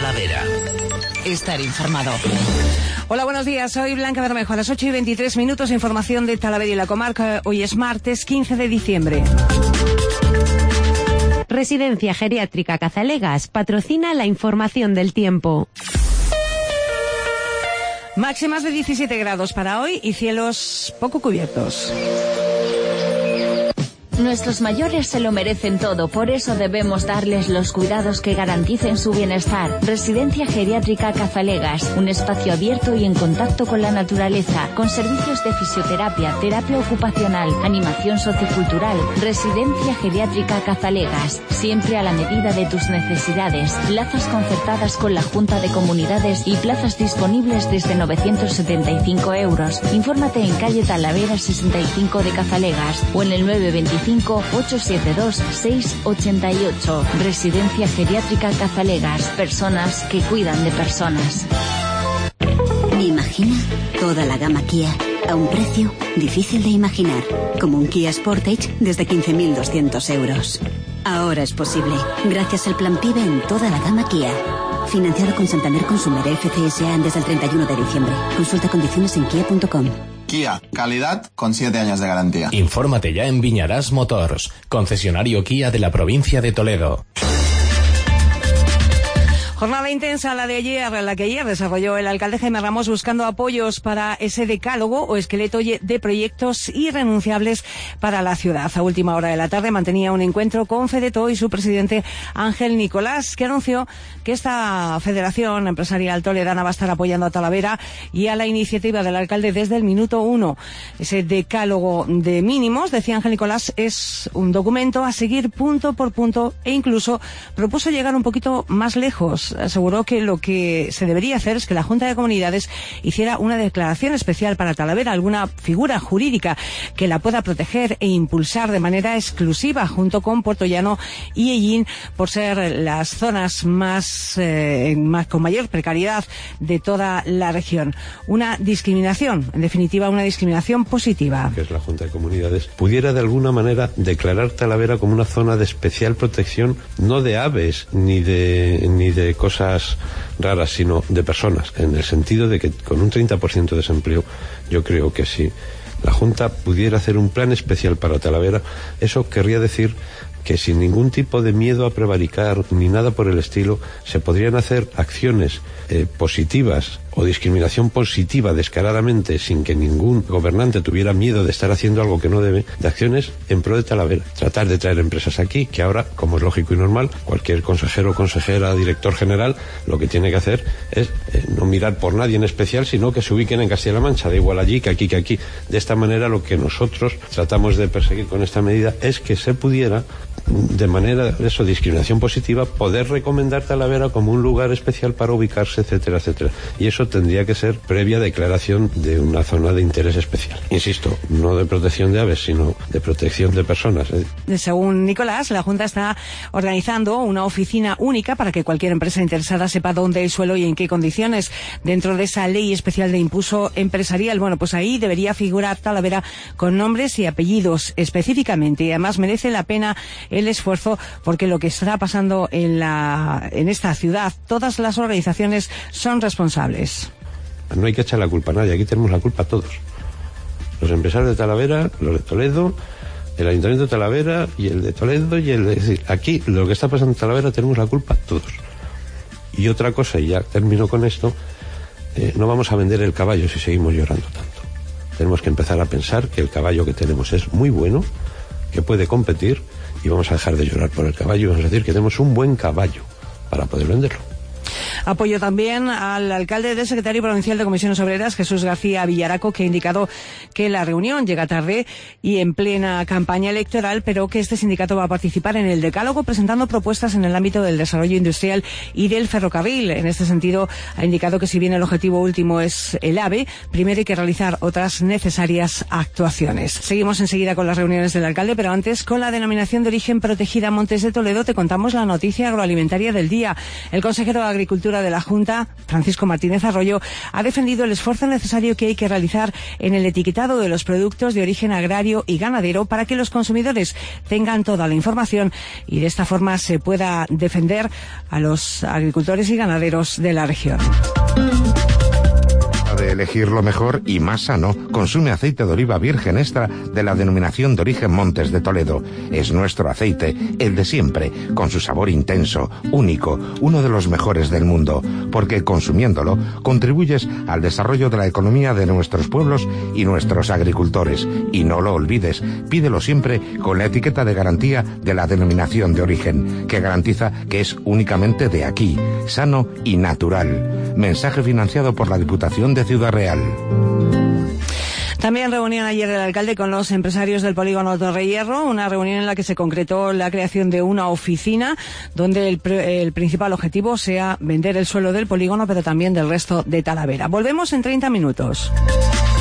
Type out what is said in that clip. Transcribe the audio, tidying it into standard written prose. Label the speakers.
Speaker 1: Talavera. Estar informado.
Speaker 2: Hola, buenos días. Soy Blanca Bermejo. A las 8:23, información de Talavera y la comarca. Hoy es martes 15 de diciembre.
Speaker 3: Residencia Geriátrica Cazalegas patrocina la información del tiempo.
Speaker 2: Máximas de 17 grados para hoy y cielos poco cubiertos.
Speaker 4: Nuestros mayores se lo merecen todo, por eso debemos darles los cuidados que garanticen su bienestar. Residencia Geriátrica Cazalegas, un espacio abierto y en contacto con la naturaleza, con servicios de fisioterapia, terapia ocupacional, animación sociocultural. Residencia Geriátrica Cazalegas, siempre a la medida de tus necesidades. Plazas concertadas con la Junta de Comunidades y plazas disponibles desde 975 euros. Infórmate en calle Talavera 65 de Cazalegas o en el 925 872 688. Residencia Geriátrica Cazalegas. Personas que cuidan de personas.
Speaker 5: Imagina toda la gama Kia a un precio difícil de imaginar, como un Kia Sportage desde 15.200 euros. Ahora es posible, gracias al plan PIBE en toda la gama Kia. Financiado con Santander Consumer FCSA desde el 31 de diciembre. Consulta condiciones en kia.com.
Speaker 6: Kia, calidad con 7 años de garantía.
Speaker 7: Infórmate ya en Viñarás Motors, concesionario Kia de la provincia de Toledo.
Speaker 2: Jornada intensa la que ayer desarrolló el alcalde Jaime Ramos buscando apoyos para ese decálogo o esqueleto de proyectos irrenunciables para la ciudad. A última hora de la tarde mantenía un encuentro con Fedeto y su presidente Ángel Nicolás, que anunció que esta federación empresarial toledana va a estar apoyando a Talavera y a la iniciativa del alcalde desde el minuto 1. Ese decálogo de mínimos, decía Ángel Nicolás, es un documento a seguir punto por punto e incluso propuso llegar un poquito más lejos. Aseguró que lo que se debería hacer es que la Junta de Comunidades hiciera una declaración especial para Talavera, alguna figura jurídica que la pueda proteger e impulsar de manera exclusiva junto con Puerto Llano y Ellín, por ser las zonas más con mayor precariedad de toda la región. Una discriminación, en definitiva una discriminación positiva.
Speaker 8: Que es la Junta de Comunidades, pudiera de alguna manera declarar Talavera como una zona de especial protección, no de aves ni de cosas raras, sino de personas, en el sentido de que con un 30% de desempleo, yo creo que si la Junta pudiera hacer un plan especial para Talavera, eso querría decir que sin ningún tipo de miedo a prevaricar ni nada por el estilo, se podrían hacer acciones positivas o discriminación positiva descaradamente, sin que ningún gobernante tuviera miedo de estar haciendo algo que no debe, de acciones en pro de Talavera. Tratar de traer empresas aquí, que ahora, como es lógico y normal, cualquier consejero, consejera, director general, lo que tiene que hacer es no mirar por nadie en especial, sino que se ubiquen en Castilla-La Mancha, da igual allí que aquí que aquí. De esta manera, lo que nosotros tratamos de perseguir con esta medida es que se pudiera, de manera, discriminación positiva, poder recomendar Talavera como un lugar especial para ubicarse, etcétera, etcétera. Y eso tendría que ser previa declaración de una zona de interés especial. Insisto, no de protección de aves, sino de protección de personas.
Speaker 2: Según Nicolás, la Junta está organizando una oficina única para que cualquier empresa interesada sepa dónde el suelo y en qué condiciones. Dentro de esa ley especial de impulso empresarial, bueno, pues ahí debería figurar Talavera con nombres y apellidos específicamente. Y además merece la pena el esfuerzo, porque lo que está pasando en esta ciudad, todas las organizaciones son responsables.
Speaker 8: No hay que echar la culpa a nadie, aquí tenemos la culpa todos. Los empresarios de Talavera, los de Toledo, el Ayuntamiento de Talavera y el de Toledo y el de... Es decir, aquí lo que está pasando en Talavera tenemos la culpa todos. Y otra cosa, y ya termino con esto, no vamos a vender el caballo si seguimos llorando tanto. Tenemos que empezar a pensar que el caballo que tenemos es muy bueno, que puede competir, y vamos a dejar de llorar por el caballo y vamos a decir que tenemos un buen caballo para poder venderlo.
Speaker 2: Apoyo también al alcalde del secretario provincial de Comisiones Obreras, Jesús García Villaraco, que ha indicado que la reunión llega tarde y en plena campaña electoral, pero que este sindicato va a participar en el decálogo presentando propuestas en el ámbito del desarrollo industrial y del ferrocarril. En este sentido, ha indicado que si bien el objetivo último es el AVE, primero hay que realizar otras necesarias actuaciones. Seguimos enseguida con las reuniones del alcalde, pero antes, con la denominación de origen protegida Montes de Toledo, te contamos la noticia agroalimentaria del día. El consejero de Agricultura miembro de la Junta, Francisco Martínez Arroyo, ha defendido el esfuerzo necesario que hay que realizar en el etiquetado de los productos de origen agrario y ganadero para que los consumidores tengan toda la información y de esta forma se pueda defender a los agricultores y ganaderos de la región.
Speaker 9: De elegir lo mejor y más sano, consume aceite de oliva virgen extra de la denominación de origen Montes de Toledo. Es nuestro aceite, el de siempre, con su sabor intenso, único, uno de los mejores del mundo, porque consumiéndolo contribuyes al desarrollo de la economía de nuestros pueblos y nuestros agricultores. Y no lo olvides, pídelo siempre con la etiqueta de garantía de la denominación de origen, que garantiza que es únicamente de aquí, sano y natural. Mensaje financiado por la Diputación de Ciudad Real.
Speaker 2: También reunión ayer del alcalde con los empresarios del polígono Torrehierro, una reunión en la que se concretó la creación de una oficina donde el principal objetivo sea vender el suelo del polígono, pero también del resto de Talavera. Volvemos en 30 minutos.